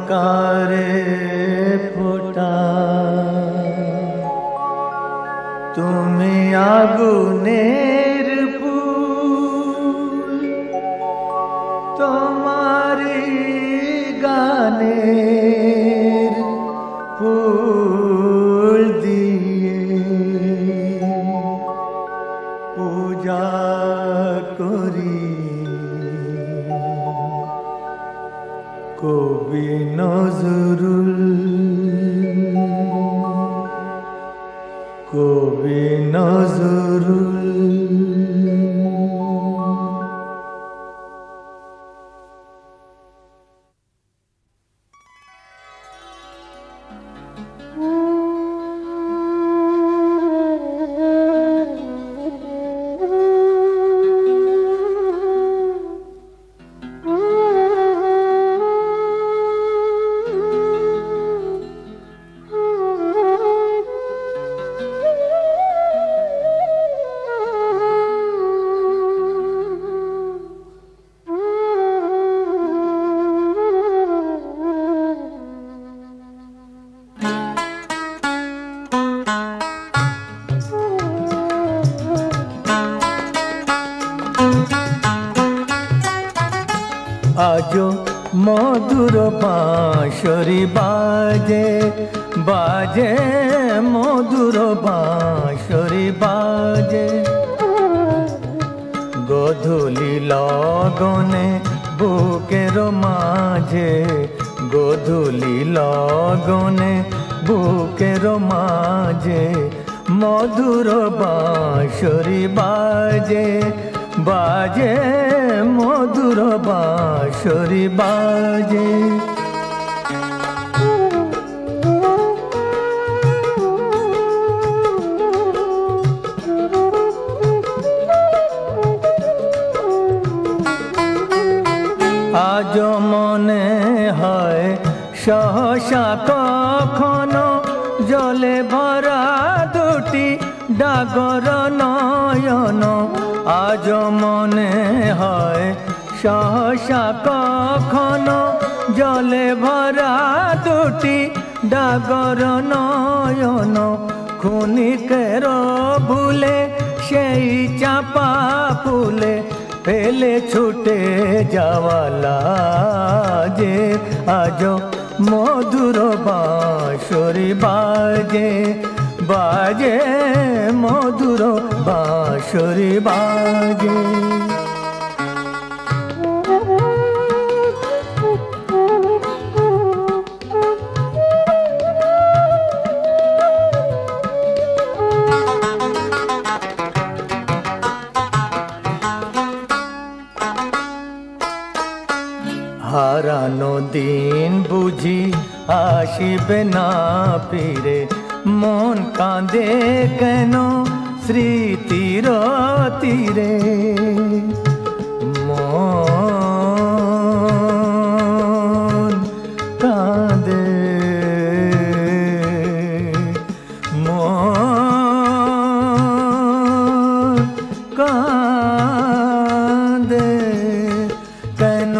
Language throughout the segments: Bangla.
অন্ধকারে ফোটা তুমি আগুনের ফুল তোমারি গানের ফুল দিয়ে পূজা করি কবি নজরুল কবি নজরুল। আজো মধুর বাঁশরি বাজে বাজে মধুর বাঁশরি বাজে গধূলি লগনে বুকের মাঝে গধূলি লগনে বুকের মাঝে মধুর বাঁশরি বাজে বাজে মধুর বাঁশরি বাজে। আজ মনে হয় সহসা কখনো জলে ভরা দুটি ডাগর নয়ন আজ মনে হয় সহসা কখনো জলে ভরা দুটি ডাগর নয়ন ক্ষণিকের ভুলে সেই চাপা ফুলে ফেলে ছুটে যাওয়ালা যে আজ মধুর বাঁশরি বাজে বাজে মধুর বাঁশরি বাজে। হারানো দিন বুঝি আসিবে না ফিরে মন কাঁদে কেন স্মৃতির তীরে মন কাঁদে মন কাঁদে কেন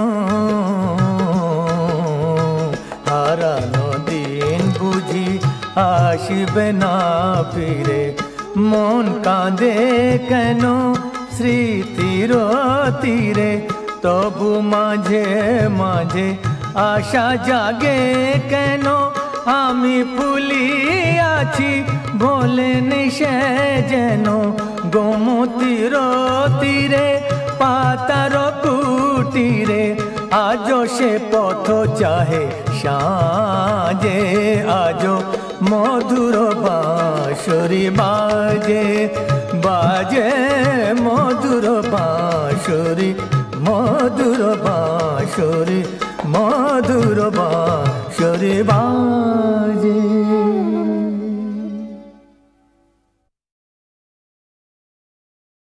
হারানো দিন বুঝি আসিবে না ফিরে মন কাঁদে কেন স্মৃতির তীরে তবু মাঝে মাঝে আশা জাগে কেন আমি ফুলিয়াছি ভোলেনি সে যেন গোমতীর তীরে পাতার কুটিরে আজ সে পথ চাহে সাজে আজ মধুর বাঁশরি বাজে বাজে মধুর বাঁশরি মধুর বাঁশরি মধুর বাঁশরি বাজে।